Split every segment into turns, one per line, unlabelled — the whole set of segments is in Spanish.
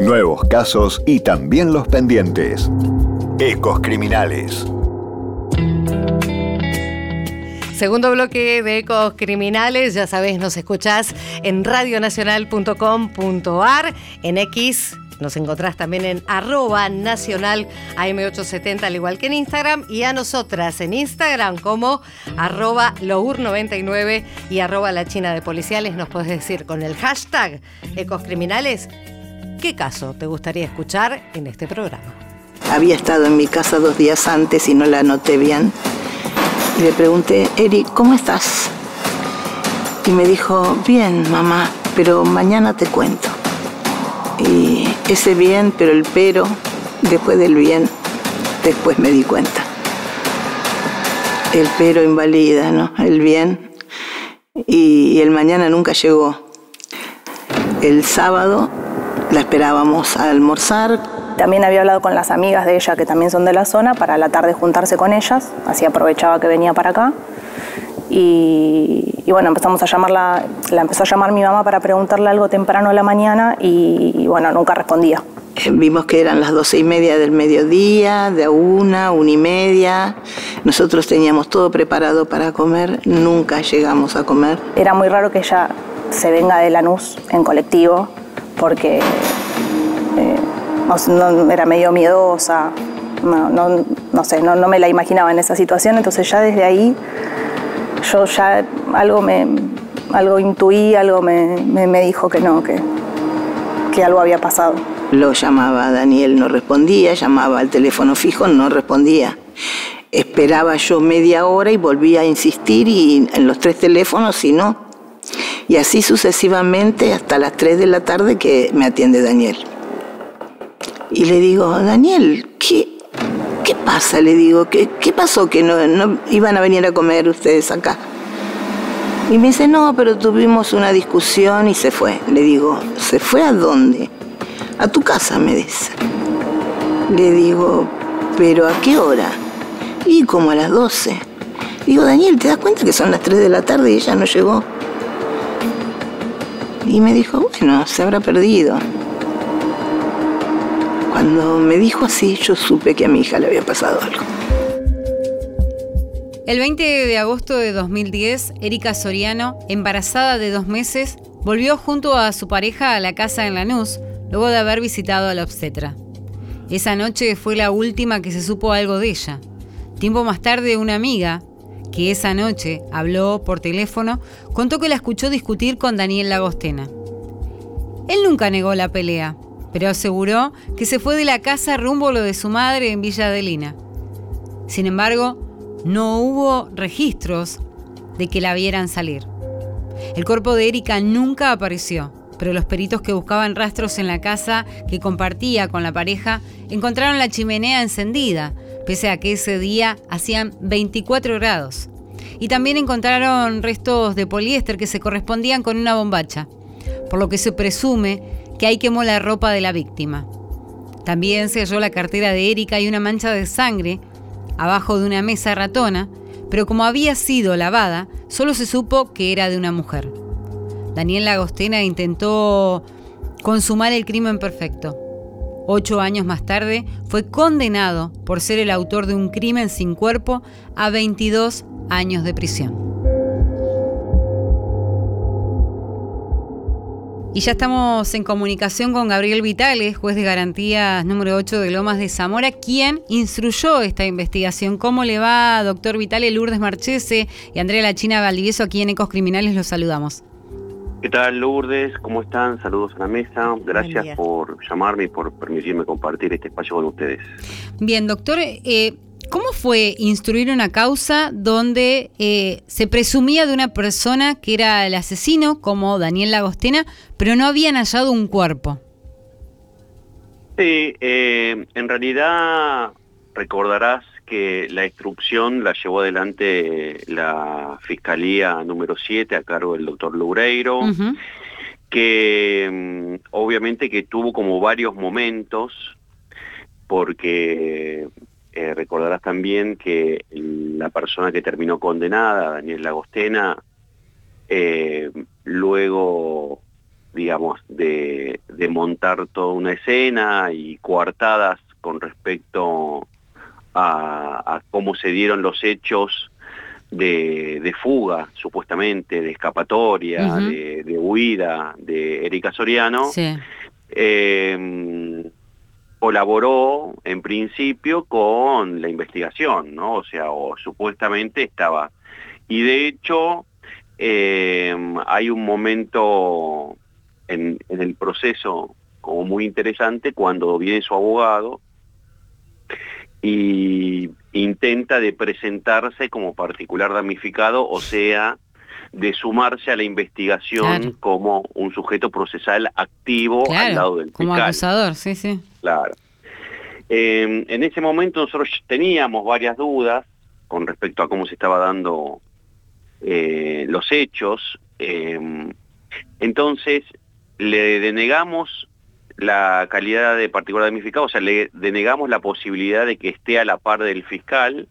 Nuevos casos y también los pendientes. Ecos Criminales.
Segundo bloque de Ecos Criminales, ya sabés, nos escuchás en radionacional.com.ar, en X, nos encontrás también en @nacional AM870, al igual que en Instagram, y a nosotras en Instagram como @lour99 y @la China de Policiales. Nos podés decir con el hashtag Ecos Criminales qué caso te gustaría escuchar en este programa.
Había estado en mi casa 2 días antes y no la anoté bien. Y le pregunté, Eri, ¿cómo estás? Y me dijo, bien, mamá, pero mañana te cuento. Y ese bien, pero el pero, después del bien, después me di cuenta. El pero invalida, ¿no? El bien. Y el mañana nunca llegó. El sábado la esperábamos a almorzar.
También había hablado con las amigas de ella, que también son de la zona, para la tarde juntarse con ellas, así aprovechaba que venía para acá. Y bueno, empezamos a llamarla, la empezó a llamar mi mamá para preguntarle algo temprano a la mañana y bueno, nunca respondía.
Vimos que eran las 12:30 del mediodía, de 1:30. Nosotros teníamos todo preparado para comer, nunca llegamos a comer.
Era muy raro que ella se venga de Lanús en colectivo, porque no, era medio miedosa, no sé, no me la imaginaba en esa situación, entonces ya desde ahí yo ya algo intuí, algo me dijo que no, que algo había pasado.
Lo llamaba a Daniel, no respondía, llamaba al teléfono fijo, no respondía. Esperaba yo media hora y volvía a insistir y en los 3 teléfonos y no. Y así sucesivamente hasta las 3 de la tarde que me atiende Daniel. Y le digo, Daniel, ¿qué pasa? Le digo, ¿qué pasó que no iban a venir a comer ustedes acá? Y me dice, no, pero tuvimos una discusión y se fue. Le digo, ¿se fue a dónde? A tu casa, me dice. Le digo, ¿pero a qué hora? Y como a las 12. Digo, Daniel, ¿te das cuenta que son las 3 de la tarde y ella no llegó? Y me dijo, bueno, se habrá perdido. Cuando me dijo así, yo supe que a mi hija le había pasado algo.
El 20 de agosto de 2010, Erika Soriano, embarazada de 2 meses, volvió junto a su pareja a la casa en Lanús, luego de haber visitado a la obstetra. Esa noche fue la última que se supo algo de ella. Tiempo más tarde, una amiga, que esa noche habló por teléfono, contó que la escuchó discutir con Daniel Lagostena. Él nunca negó la pelea, pero aseguró que se fue de la casa rumbo a lo de su madre en Villa Adelina. Sin embargo, no hubo registros de que la vieran salir. El cuerpo de Erika nunca apareció, pero los peritos que buscaban rastros en la casa que compartía con la pareja encontraron la chimenea encendida, pese a que ese día hacían 24 grados. Y también encontraron restos de poliéster que se correspondían con una bombacha, por lo que se presume que ahí quemó la ropa de la víctima. También se halló la cartera de Erika y una mancha de sangre abajo de una mesa ratona, pero como había sido lavada, solo se supo que era de una mujer. Daniel Lagostena intentó consumar el crimen perfecto. 8 años más tarde, fue condenado por ser el autor de un crimen sin cuerpo a 22 años de prisión. Y ya estamos en comunicación con Gabriel Vitales, juez de garantías número 8 de Lomas de Zamora, quien instruyó esta investigación. ¿Cómo le va, doctor Vitales? Lourdes Marchese y Andrea La China Valdivieso, aquí en Ecos Criminales, los saludamos.
¿Qué tal, Lourdes? ¿Cómo están? Saludos a la mesa. Gracias por llamarme y por permitirme compartir este espacio con ustedes.
Bien, doctor, ¿cómo fue instruir una causa donde se presumía de una persona que era el asesino, como Daniel Lagostena, pero no habían hallado un cuerpo?
Sí, en realidad recordarás que la instrucción la llevó adelante la Fiscalía número 7 a cargo del doctor Loureiro, que obviamente que tuvo como varios momentos, porque recordarás también que la persona que terminó condenada, Daniel Lagostena, luego digamos, de montar toda una escena y coartadas con respecto a cómo se dieron los hechos de fuga, supuestamente, de escapatoria, de huida de Erika Soriano.
Sí.
Colaboró en principio con la investigación, ¿no? O sea, o supuestamente estaba. Y de hecho, hay un momento en el proceso como muy interesante cuando viene su abogado y intenta de presentarse como particular damnificado, o sea, de sumarse a la investigación, claro, como un sujeto procesal activo, claro, al lado del fiscal.
Como acusador, sí, sí.
Claro. En ese momento nosotros teníamos varias dudas con respecto a cómo se estaba dando los hechos. Entonces le denegamos la calidad de particular damnificado, o sea, le denegamos la posibilidad de que esté a la par del fiscal,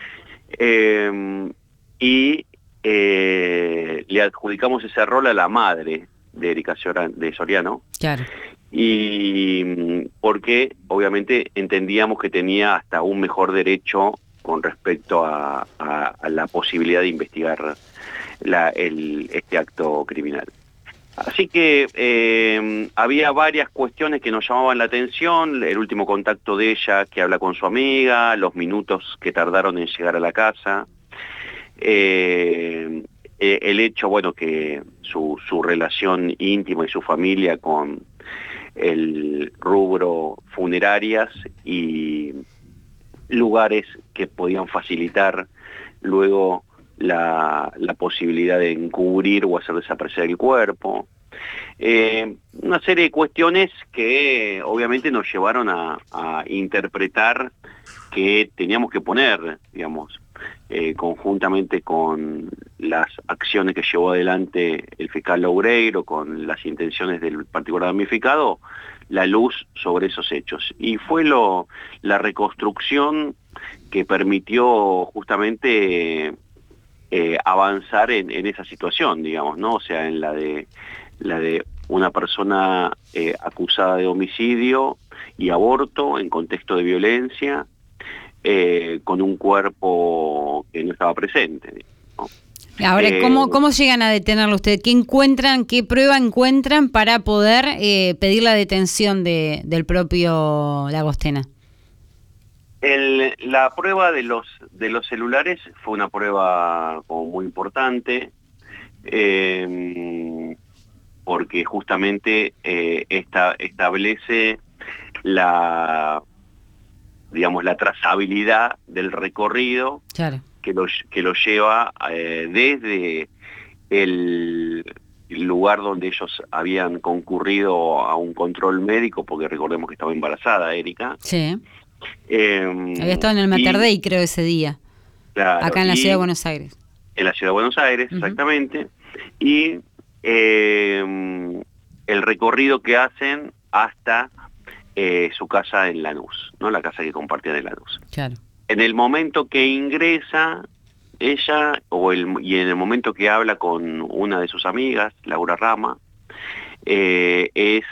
y le adjudicamos ese rol a la madre de Erika Soriano. Claro. Y porque obviamente entendíamos que tenía hasta un mejor derecho con respecto a la posibilidad de investigar este acto criminal. Así que había varias cuestiones que nos llamaban la atención: el último contacto de ella que habla con su amiga, los minutos que tardaron en llegar a la casa, el hecho, bueno, que su relación íntima y su familia con el rubro funerarias y lugares que podían facilitar luego la posibilidad de encubrir o hacer desaparecer el cuerpo. Una serie de cuestiones que obviamente nos llevaron a interpretar que teníamos que poner, digamos, conjuntamente con las acciones que llevó adelante el fiscal Loureiro, con las intenciones del particular damnificado, la luz sobre esos hechos. Y fue la reconstrucción que permitió justamente avanzar en esa situación, digamos, ¿no? O sea, en la de una persona acusada de homicidio y aborto en contexto de violencia, con un cuerpo que no estaba presente, ¿no?
Ahora, ¿cómo llegan a detenerlo ustedes? ¿Qué prueba encuentran para poder pedir la detención del propio Lagostena?
La prueba de los celulares fue una prueba como muy importante, porque justamente establece la trazabilidad del recorrido, claro, que lo lleva desde el lugar donde ellos habían concurrido a un control médico, porque recordemos que estaba embarazada Erika. Sí.
Había estado en el Mater Dei, creo, ese día. Claro, acá en la ciudad de Buenos Aires.
En la ciudad de Buenos Aires, exactamente. Y el recorrido que hacen hasta su casa en Lanús, ¿no? La casa que compartían en Lanús. Claro. En el momento que ingresa ella, y en el momento que habla con una de sus amigas, Laura Rama, es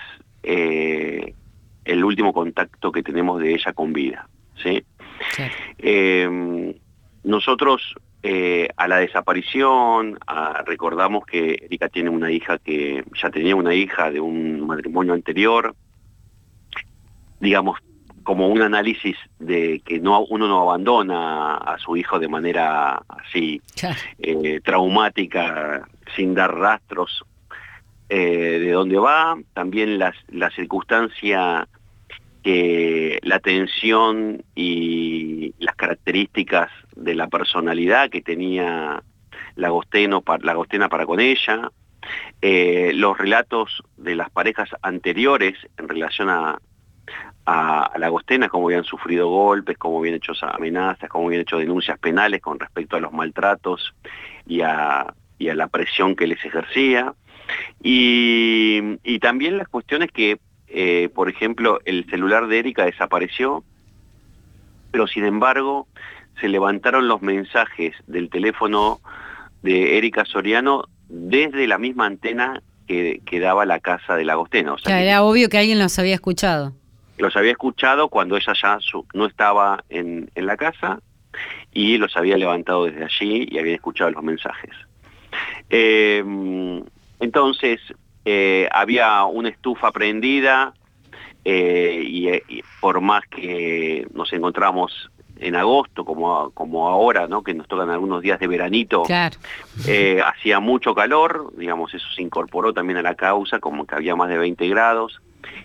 el último contacto que tenemos de ella con vida, ¿sí? Claro. Nosotros a la desaparición, recordamos que Erika tiene una hija que ya tenía una hija de un matrimonio anterior, digamos, como un análisis de que uno no abandona a su hijo de manera así, claro, traumática, sin dar rastros de dónde va. También la circunstancia que la tensión y las características de la personalidad que tenía Lagostena para con ella, los relatos de las parejas anteriores en relación a Lagostena, cómo habían sufrido golpes, cómo habían hecho amenazas, cómo habían hecho denuncias penales con respecto a los maltratos y a la presión que les ejercía. Y también las cuestiones que, por ejemplo, el celular de Erika desapareció, pero sin embargo se levantaron los mensajes del teléfono de Erika Soriano desde la misma antena que daba la casa de la Agostena. O sea,
que era obvio que alguien los había escuchado.
Los había escuchado cuando ella ya no estaba en la casa, y los había levantado desde allí y había escuchado los mensajes. Entonces, había una estufa prendida, y por más que nos encontramos en agosto, como ahora, ¿no?, que nos tocan algunos días de veranito,
Claro.
hacía mucho calor, digamos, eso se incorporó también a la causa, como que había más de 20 grados,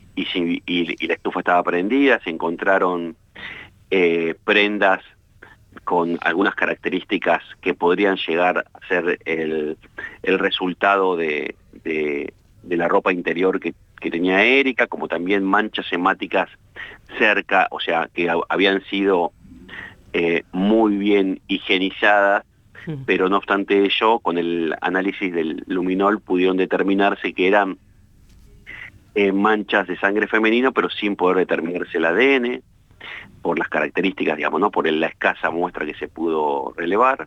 y la estufa estaba prendida. Se encontraron prendas con algunas características que podrían llegar a ser el resultado de la ropa interior que tenía Erika, como también manchas hemáticas cerca, o sea, que habían sido muy bien higienizadas, pero no obstante ello, con el análisis del luminol pudieron determinarse que eran manchas de sangre femenino, pero sin poder determinarse el ADN, por las características, digamos, ¿no?, por la escasa muestra que se pudo relevar.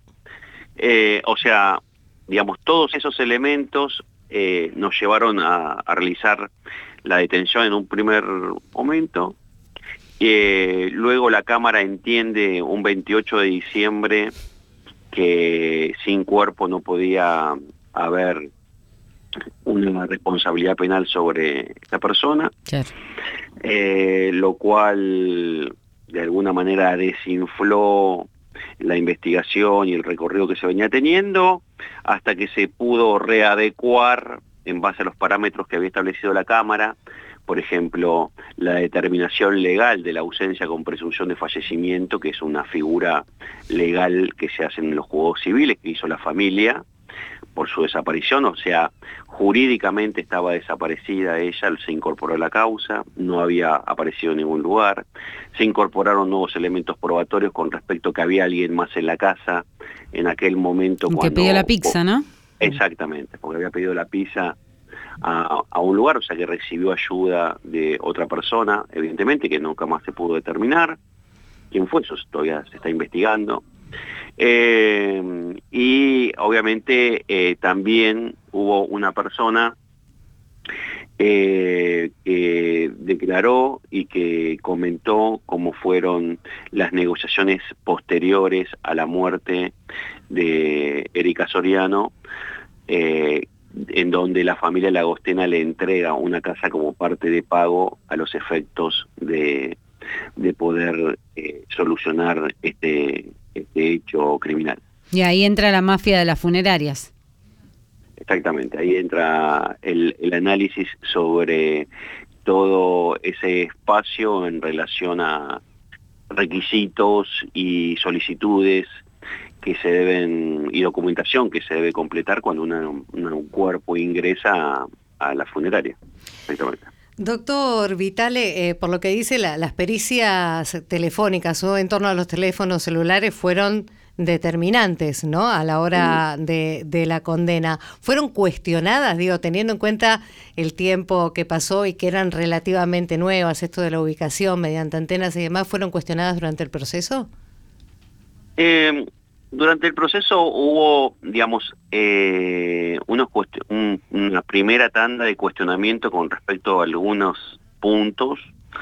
O sea, digamos, todos esos elementos nos llevaron a realizar la detención en un primer momento. Luego la Cámara entiende un 28 de diciembre que sin cuerpo no podía haber una responsabilidad penal sobre esta persona,
Claro.
lo cual de alguna manera desinfló la investigación y el recorrido que se venía teniendo, hasta que se pudo readecuar en base a los parámetros que había establecido la Cámara. Por ejemplo, la determinación legal de la ausencia con presunción de fallecimiento, que es una figura legal que se hace en los juzgados civiles, que hizo la familia por su desaparición. O sea, jurídicamente estaba desaparecida ella, se incorporó a la causa, no había aparecido en ningún lugar. Se incorporaron nuevos elementos probatorios con respecto a que había alguien más en la casa en aquel momento.
Que pidió la pizza, ¿no?
Exactamente, porque había pedido la pizza a un lugar, o sea que recibió ayuda de otra persona, evidentemente, que nunca más se pudo determinar quién fue. Eso todavía se está investigando. Y obviamente también hubo una persona que declaró y que comentó cómo fueron las negociaciones posteriores a la muerte de Erika Soriano, en donde la familia La Agostena le entrega una casa como parte de pago a los efectos de poder solucionar este hecho criminal.
Y ahí entra la mafia de las funerarias.
Exactamente, ahí entra el análisis sobre todo ese espacio en relación a requisitos y solicitudes que se deben, y documentación que se debe completar cuando un cuerpo ingresa a la funeraria. Exactamente.
Doctor Vitale, por lo que dice, las pericias telefónicas o en torno a los teléfonos celulares fueron determinantes, ¿no?, a la hora de la condena. ¿Fueron cuestionadas, digo, teniendo en cuenta el tiempo que pasó y que eran relativamente nuevas, esto de la ubicación mediante antenas y demás, fueron cuestionadas durante el proceso?
Durante el proceso hubo, digamos, una primera tanda de cuestionamiento con respecto a algunos puntos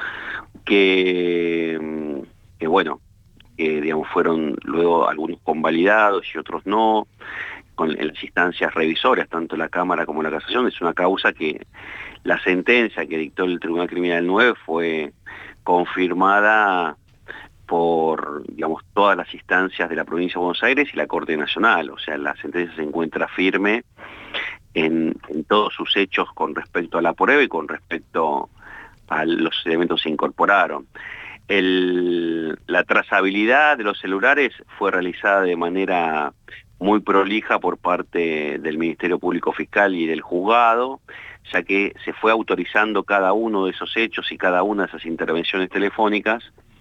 que bueno, digamos, fueron luego algunos convalidados y otros no, en las instancias revisorias, tanto la Cámara como la Casación. Es una causa que la sentencia que dictó el Tribunal Criminal 9 fue confirmada por, digamos, todas las instancias de la provincia de Buenos Aires y la Corte Nacional. O sea, la sentencia se encuentra firme en todos sus hechos con respecto a la prueba y con respecto a los elementos que se incorporaron. La trazabilidad de los celulares fue realizada de manera muy prolija por parte del Ministerio Público Fiscal y del juzgado, ya que se fue autorizando cada uno de esos hechos y cada una de esas intervenciones telefónicas,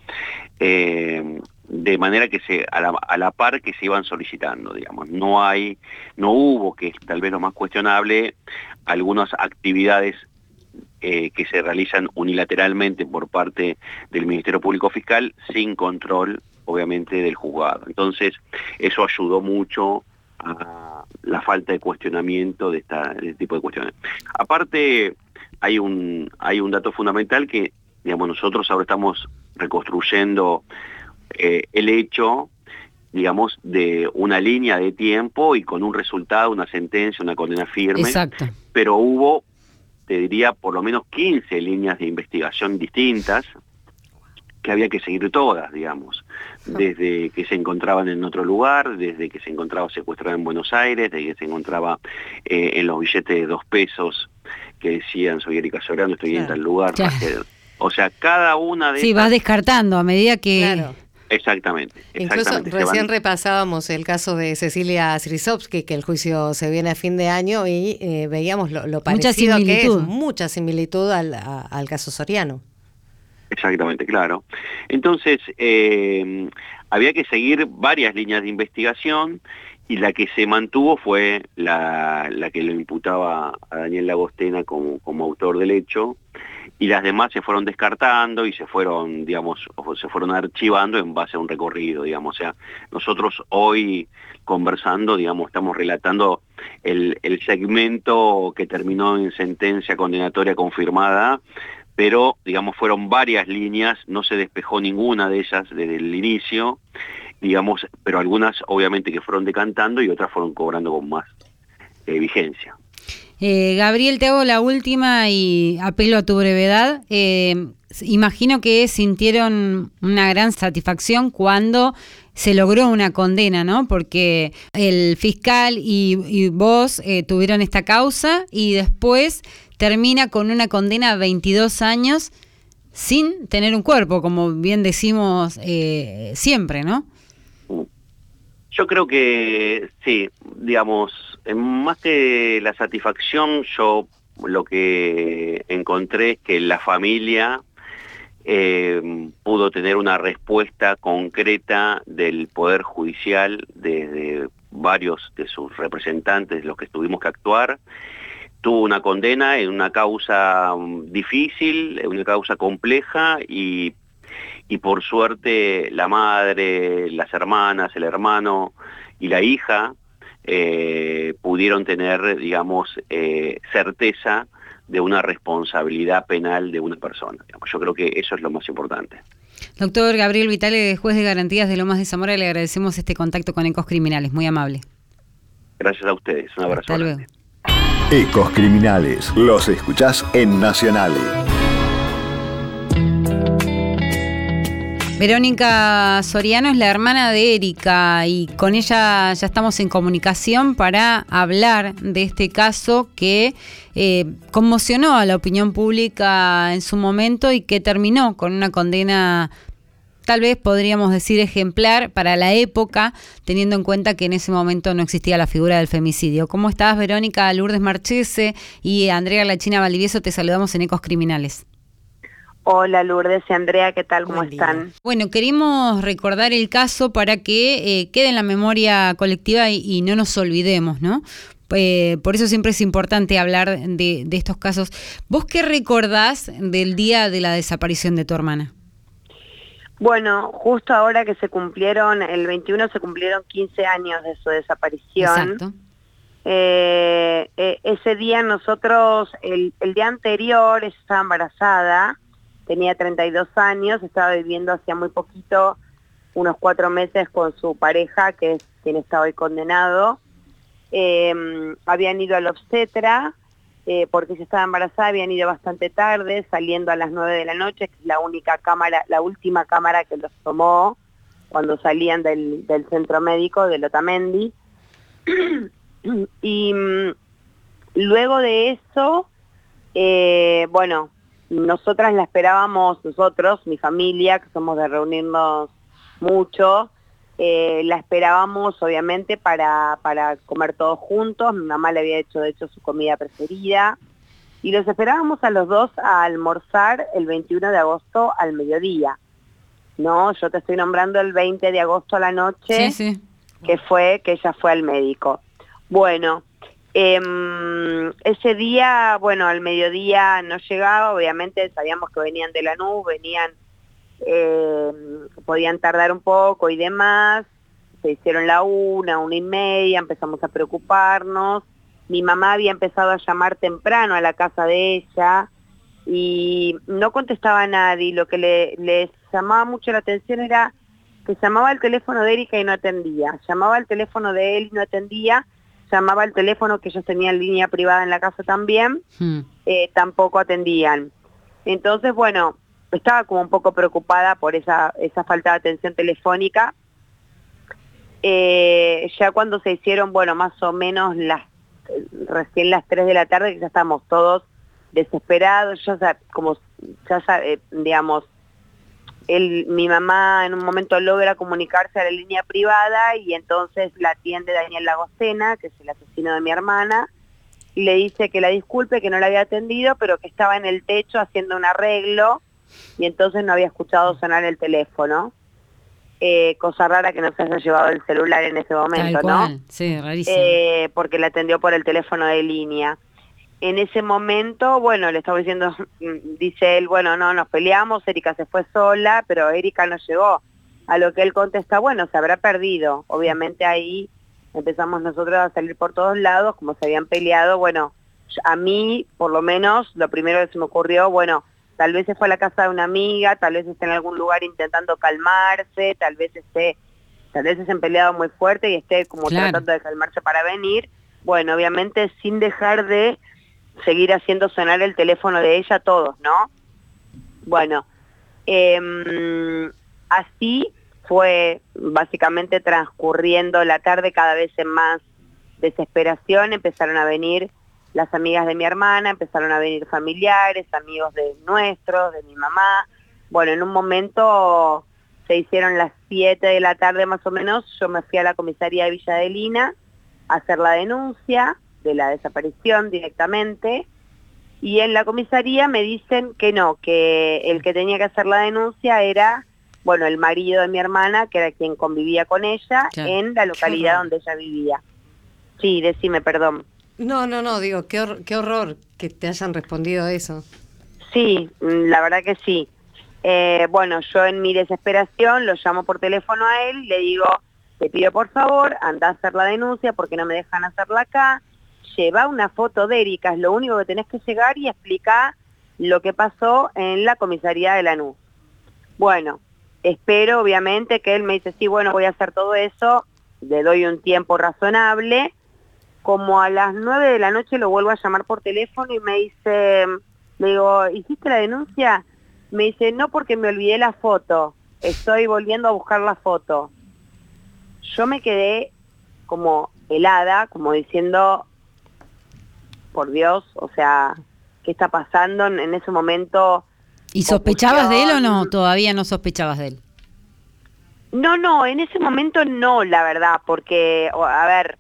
de manera que a la par que se iban solicitando, digamos. No hubo, que es tal vez lo más cuestionable, algunas actividades que se realizan unilateralmente por parte del Ministerio Público Fiscal sin control, obviamente, del juzgado. Entonces, eso ayudó mucho a la falta de cuestionamiento de este tipo de cuestiones. Aparte, hay un dato fundamental que, digamos, nosotros ahora estamos reconstruyendo el hecho, digamos, de una línea de tiempo y con un resultado, una sentencia, una condena firme.
Exacto.
Pero hubo, te diría, por lo menos 15 líneas de investigación distintas que había que seguir todas, digamos, desde que se encontraban en otro lugar, desde que se encontraba secuestrada en Buenos Aires, desde que se encontraba en los billetes de 2 pesos que decían soy Erika Soriano, estoy en tal lugar.
Claro.
O sea, cada una de
Sí,
estas...
vas descartando a medida que...
Claro.
Exactamente.
Incluso recién repasábamos el caso de Cecilia Strisovsky, que el juicio se viene a fin de año, y veíamos lo parecido que es, mucha similitud al caso Soriano.
Exactamente, claro. Entonces, había que seguir varias líneas de investigación y la que se mantuvo fue la que lo imputaba a Daniel Lagostena como autor del hecho, y las demás se fueron descartando y se fueron, digamos, se fueron archivando en base a un recorrido, digamos. O sea, nosotros hoy conversando, digamos, estamos relatando el segmento que terminó en sentencia condenatoria confirmada, pero, digamos, fueron varias líneas, no se despejó ninguna de ellas desde el inicio, digamos, pero algunas obviamente que fueron decantando y otras fueron cobrando con más vigencia.
Gabriel, te hago la última y apelo a tu brevedad. Imagino que sintieron una gran satisfacción cuando se logró una condena, ¿no? Porque el fiscal y vos tuvieron esta causa y después termina con una condena a 22 años sin tener un cuerpo, como bien decimos siempre, ¿no?
Yo creo que sí, digamos, más que la satisfacción, yo lo que encontré es que la familia pudo tener una respuesta concreta del Poder Judicial desde varios de sus representantes, los que tuvimos que actuar. Tuvo una condena en una causa difícil, en una causa compleja y por suerte la madre, las hermanas, el hermano y la hija pudieron tener, digamos, certeza de una responsabilidad penal de una persona. Yo creo que eso es lo más importante.
Doctor Gabriel Vitale, juez de garantías de Lomas de Zamora, le agradecemos este contacto con Ecos Criminales, muy amable.
Gracias a ustedes, un abrazo.
Hasta luego.
Ecos Criminales, los escuchás en Nacional.
Verónica Soriano es la hermana de Erika y con ella ya estamos en comunicación para hablar de este caso que conmocionó a la opinión pública en su momento y que terminó con una condena, tal vez podríamos decir ejemplar para la época, teniendo en cuenta que en ese momento no existía la figura del femicidio. ¿Cómo estás, Verónica? Lourdes Marchese y Andrea La China Valdivieso, te saludamos en Ecos Criminales.
Hola Lourdes y Andrea, ¿qué tal? ¿Cómo están?
Bueno, queremos recordar el caso para que quede en la memoria colectiva y no nos olvidemos, ¿no? Por eso siempre es importante hablar de estos casos. ¿Vos qué recordás del día de la desaparición de tu hermana?
Bueno, justo ahora que el 21 se cumplieron 15 años de su desaparición.
Exacto.
Ese día nosotros, el día anterior, ella estaba embarazada, tenía 32 años, estaba viviendo hacía muy poquito, unos 4 meses con su pareja, que es quien está hoy condenado. Habían ido al obstetra, porque ella estaba embarazada, habían ido bastante tarde, saliendo a las 9 de la noche, que es la última cámara que los tomó cuando salían del centro médico de Otamendi. Y luego de eso, bueno, nosotras la esperábamos, mi familia, que somos de reunirnos mucho, la esperábamos obviamente para comer todos juntos. Mi mamá le había hecho de hecho su comida preferida y los esperábamos a los dos a almorzar el 21 de agosto al mediodía. No, yo te estoy nombrando el 20 de agosto a la noche,
sí.
que ella fue al médico. Bueno, ese día, bueno, al mediodía no llegaba, obviamente sabíamos que venían de Lanús, podían tardar un poco y demás, se hicieron la 1:30, empezamos a preocuparnos. Mi mamá había empezado a llamar temprano a la casa de ella y no contestaba a nadie. Lo que le llamaba mucho la atención era que llamaba al teléfono de Erika y no atendía, llamaba al teléfono de él y no atendía, llamaba al teléfono que ellos tenían línea privada en la casa también, tampoco atendían. Entonces, bueno, estaba como un poco preocupada por esa falta de atención telefónica. Ya cuando se hicieron, bueno, más o menos recién las 3 de la tarde, que ya estábamos todos desesperados, digamos, mi mamá en un momento logra comunicarse a la línea privada y entonces la atiende Daniel Lagostena, que es el asesino de mi hermana, y le dice que la disculpe, que no la había atendido, pero que estaba en el techo haciendo un arreglo y entonces no había escuchado sonar el teléfono. Cosa rara que no se haya llevado el celular en ese momento, ¿no?
Sí, rarísimo.
Porque la atendió por el teléfono de línea. En ese momento, bueno, le estaba diciendo, dice él, bueno, no, nos peleamos, Erika se fue sola, pero Erika no llegó. A lo que él contesta, bueno, se habrá perdido. Obviamente ahí empezamos nosotros a salir por todos lados, como se habían peleado. Bueno, a mí, por lo menos, lo primero que se me ocurrió, bueno, tal vez se fue a la casa de una amiga, tal vez esté en algún lugar intentando calmarse, tal vez se han peleado muy fuerte y esté como tratando de calmarse para venir. Bueno, obviamente sin dejar de seguir haciendo sonar el teléfono de ella todos, ¿no? Bueno, así fue básicamente transcurriendo la tarde, cada vez en más desesperación. Empezaron a venir las amigas de mi hermana, empezaron a venir familiares, amigos de nuestros, de mi mamá. Bueno, en un momento se hicieron las 7 de la tarde más o menos, yo me fui a la comisaría de Villa Adelina a hacer la denuncia de la desaparición directamente, y en la comisaría me dicen que no, que el que tenía que hacer la denuncia era, bueno, el marido de mi hermana, que era quien convivía con ella, en la localidad donde ella vivía. Sí, decime, perdón.
No, digo, qué horror que te hayan respondido eso.
Sí, la verdad que sí. Bueno, yo en mi desesperación lo llamo por teléfono a él, le digo, te pido por favor, anda a hacer la denuncia porque no me dejan hacerla acá. Lleva una foto de Erika, es lo único que tenés que llegar y explicar lo que pasó en la comisaría de Lanús. Bueno, espero obviamente que él me dice, sí, bueno, voy a hacer todo eso, le doy un tiempo razonable. Como a las 9 de la noche lo vuelvo a llamar por teléfono y me dice, le digo, ¿hiciste la denuncia? Me dice, no, porque me olvidé la foto, estoy volviendo a buscar la foto. Yo me quedé como helada, como diciendo, por Dios, o sea, ¿qué está pasando en ese momento?
¿Y sospechabas de él o no? ¿Todavía no sospechabas de él?
No, en ese momento no, la verdad, porque, a ver,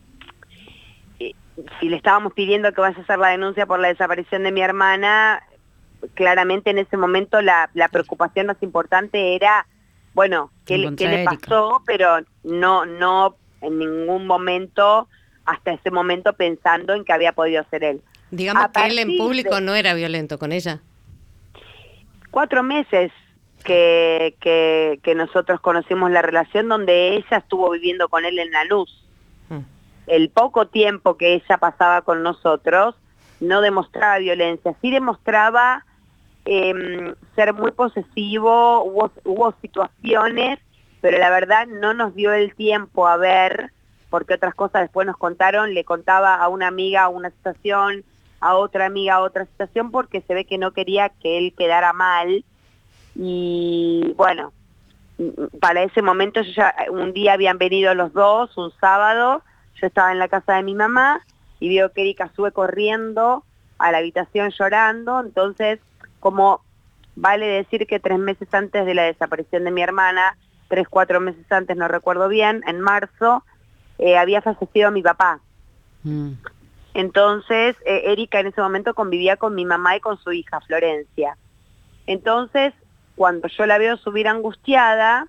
si le estábamos pidiendo que vaya a hacer la denuncia por la desaparición de mi hermana, claramente en ese momento la preocupación más importante era, bueno, ¿qué le pasó? Pero no en ningún momento, hasta ese momento, pensando en que había podido ser él.
Digamos que él en público no era violento con ella.
4 meses que nosotros conocimos la relación, donde ella estuvo viviendo con él en La Luz. El poco tiempo que ella pasaba con nosotros no demostraba violencia, sí demostraba ser muy posesivo, hubo situaciones, pero la verdad no nos dio el tiempo a ver, porque otras cosas después nos contaron, le contaba a una amiga una situación, a otra amiga otra situación, porque se ve que no quería que él quedara mal. Y bueno, para ese momento un día habían venido los dos, un sábado, yo estaba en la casa de mi mamá y veo que Erika sube corriendo a la habitación llorando. Entonces, como vale decir que 3 meses antes de la desaparición de mi hermana, 3, 4 meses antes, no recuerdo bien, en marzo, había fallecido mi papá. Entonces, Erika en ese momento convivía con mi mamá y con su hija, Florencia. Entonces, cuando yo la veo subir angustiada,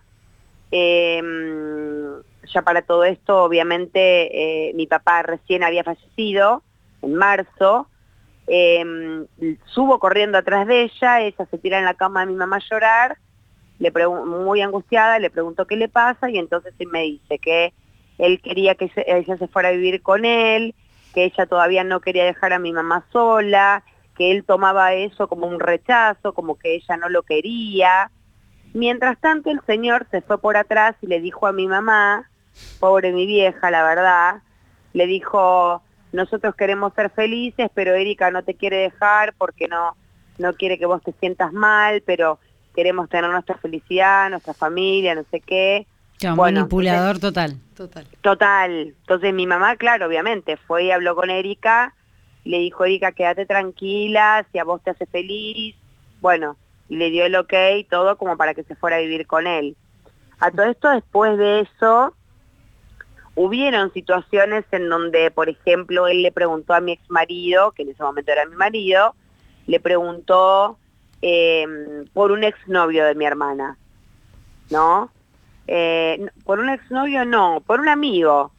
ya para todo esto, obviamente, mi papá recién había fallecido, en marzo, subo corriendo atrás de ella se tira en la cama de mi mamá a llorar, muy angustiada, le pregunto qué le pasa y entonces él me dice que él quería que ella se fuera a vivir con él, que ella todavía no quería dejar a mi mamá sola, que él tomaba eso como un rechazo, como que ella no lo quería. Mientras tanto el señor se fue por atrás y le dijo a mi mamá, pobre mi vieja, la verdad, le dijo, nosotros queremos ser felices, pero Erika no te quiere dejar porque no quiere que vos te sientas mal, pero queremos tener nuestra felicidad, nuestra familia, no sé qué.
Bueno, manipulador total.
Total. Entonces mi mamá, claro, obviamente, fue y habló con Erika, le dijo, Erika, quédate tranquila, si a vos te hace feliz. Bueno, y le dio el ok, todo como para que se fuera a vivir con él. A todo esto, después de eso, hubieron situaciones en donde, por ejemplo, él le preguntó a mi exmarido, que en ese momento era mi marido, le preguntó por un exnovio de mi hermana, ¿no? Por un exnovio no, por un amigo.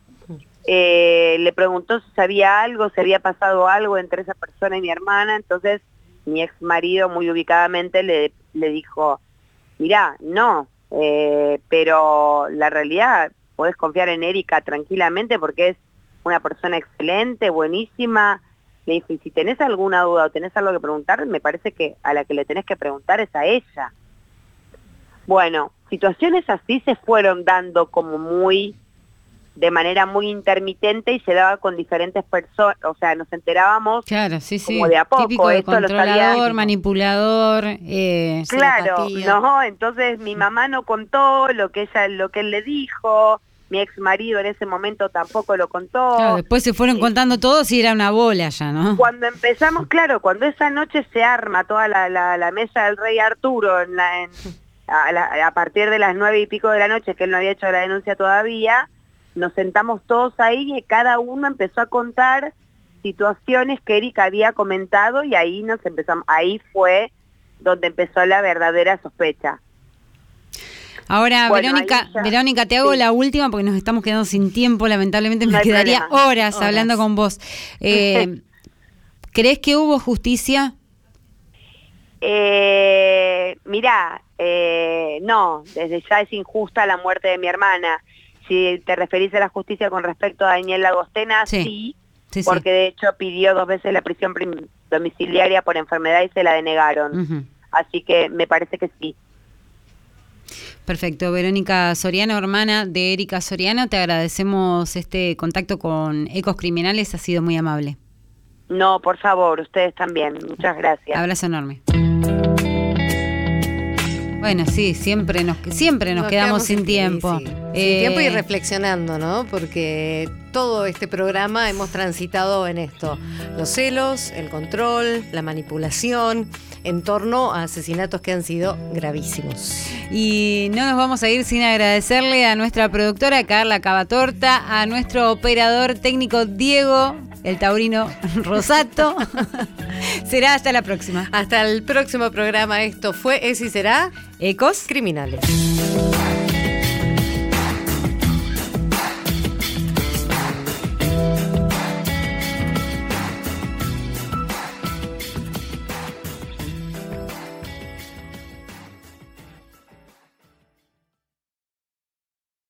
Le preguntó si sabía algo, si había pasado algo entre esa persona y mi hermana. Entonces mi ex marido muy ubicadamente le dijo, mirá, no, pero la realidad, podés confiar en Erika tranquilamente porque es una persona excelente, buenísima. Le dijo, y si tenés alguna duda o tenés algo que preguntar, me parece que a la que le tenés que preguntar es a ella. Bueno, situaciones así se fueron dando como de manera muy intermitente y se daba con diferentes personas, o sea, nos enterábamos como de a poco.
Típico de
esto
controlador, manipulador.
Claro, ¿no? Entonces mi mamá no contó lo que él le dijo, mi ex marido en ese momento tampoco lo contó.
Claro, después se fueron contando todos y era una bola ya, ¿no?
Cuando empezamos, claro, cuando esa noche se arma toda la mesa del rey Arturo a partir de las 9 y pico de la noche, que él no había hecho la denuncia todavía, nos sentamos todos ahí y cada uno empezó a contar situaciones que Erika había comentado y ahí ahí fue donde empezó la verdadera sospecha.
Ahora, bueno, Verónica, te hago la última porque nos estamos quedando sin tiempo, lamentablemente me quedaría horas hablando con vos. ¿Crees que hubo justicia?
Mirá, no, desde ya es injusta la muerte de mi hermana. Si te referís a la justicia con respecto a Daniel Lagostena, sí, porque de hecho pidió 2 veces la prisión domiciliaria por enfermedad y se la denegaron. Así que me parece que sí.
Perfecto. Verónica Soriano, hermana de Erika Soriano, te agradecemos este contacto con Ecos Criminales, ha sido muy amable.
No, por favor, ustedes también. Muchas gracias.
Abrazo enorme. Bueno, sí, siempre nos quedamos sin tiempo.
Sí. Sin tiempo y reflexionando, ¿no? Porque todo este programa hemos transitado en esto. Los celos, el control, la manipulación, en torno a asesinatos que han sido gravísimos.
Y no nos vamos a ir sin agradecerle a nuestra productora Carla Cavatorta, a nuestro operador técnico Diego, el taurino Rosato. Será hasta la próxima.
Hasta el próximo programa. Esto fue, es y será,
Ecos
Criminales.